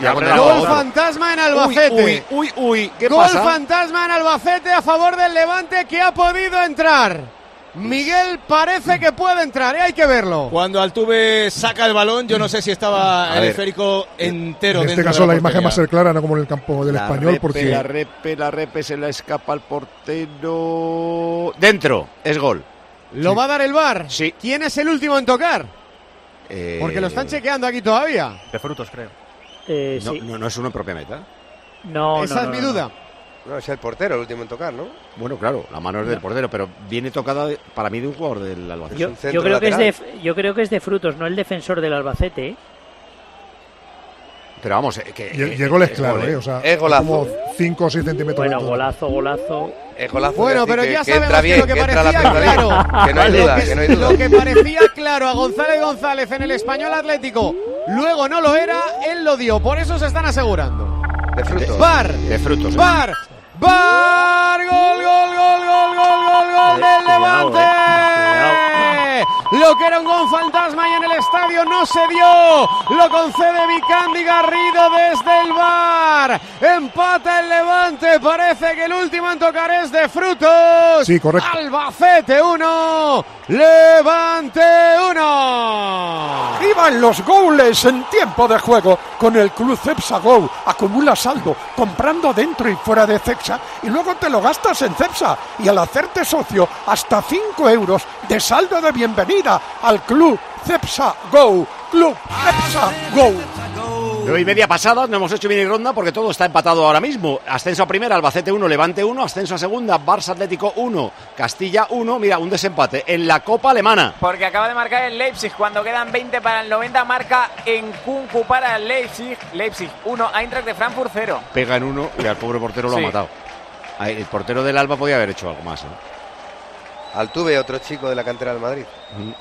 Gol fantasma en Albacete. Uy, ¿qué Gol pasa? fantasma en Albacete a favor del Levante, que ha podido entrar. Miguel parece que puede entrar, hay que verlo. Cuando Altuve saca el balón, yo no sé si estaba el esférico entero. En este caso la imagen va a ser clara, no como en el campo del Español, porque La repe se la escapa al portero. Dentro, es gol. ¿Lo va a dar el VAR? Sí. ¿Quién es el último en tocar? Porque lo están chequeando aquí todavía. De Frutos, creo. No, Sí. no es uno en propia meta. No, Esa es mi duda. No, es el portero el último en tocar, ¿no? Bueno, claro, la mano es del portero, pero viene tocada para mí de un jugador del Albacete. Yo creo que es de Frutos, no el defensor del Albacete, ¿eh? Pero vamos, y el gol es claro, gol, o sea, es golazo. como 5 o 6 centímetros. Bueno, de todo. golazo. Es golazo. Bueno, pero ya que sabemos entra bien, que lo que entra parecía la pelota claro, bien. Que no hay duda, que no hay duda. Lo que parecía claro a González González en el Español Atlético, luego no lo era, él lo dio, por eso se están asegurando. De Frutos. VAR, De Frutos. VAR, gol del Levante. Lo que era un gol fantasma y en el estadio no se dio. Lo concede Vicandi Garrido desde el VAR. Empata el Levante. Parece que el último en tocar es de Frutos. Sí, correcto. Albacete 1, Levante 1. Iban los goles en tiempo de juego con el Club Cepsa Go. Acumula saldo comprando dentro y fuera de Cepsa y luego te lo gastas en Cepsa. Y al hacerte socio, hasta 5 euros de saldo de bienvenida al Club Cepsa Go. Club Cepsa Go. 9:30 pasadas, no hemos hecho mini ronda porque todo está empatado ahora mismo. Ascenso a primera, Albacete 1, Levante 1. Ascenso a segunda, Barça Atlético 1, Castilla 1. Mira, un desempate en la Copa Alemana. Porque acaba de marcar el Leipzig cuando quedan 20 para el 90. Marca en Kunku para el Leipzig. Leipzig 1, Eintracht de Frankfurt 0. Pega en uno y al pobre portero lo ha matado. El portero del Alba podía haber hecho algo más, ¿eh? Altuve, otro chico de la cantera del Madrid.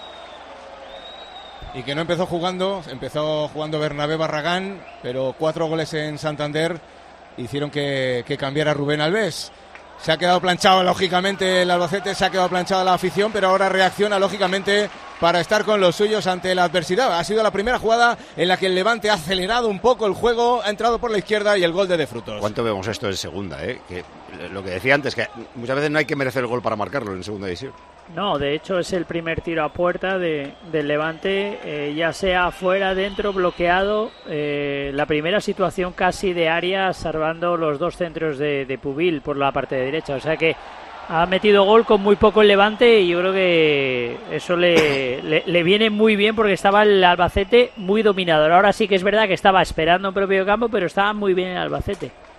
Y que no empezó jugando Bernabé Barragán, pero 4 goles en Santander hicieron que cambiara Rubén Alves. Se ha quedado planchado, lógicamente, el Albacete, se ha quedado planchada la afición, pero ahora reacciona, lógicamente, para estar con los suyos ante la adversidad. Ha sido la primera jugada en la que el Levante ha acelerado un poco el juego, ha entrado por la izquierda y el gol de Frutos. ¿Cuánto vemos esto en segunda, Que lo que decía antes, que muchas veces no hay que merecer el gol para marcarlo en segunda división. No, de hecho es el primer tiro a puerta del Levante, ya sea fuera, dentro, bloqueado. La primera situación casi de área, salvando los 2 centros de Pubil por la parte de derecha. O sea que ha metido gol con muy poco el Levante y yo creo que eso le viene muy bien porque estaba el Albacete muy dominador. Ahora sí que es verdad que estaba esperando en propio campo, pero estaba muy bien el Albacete.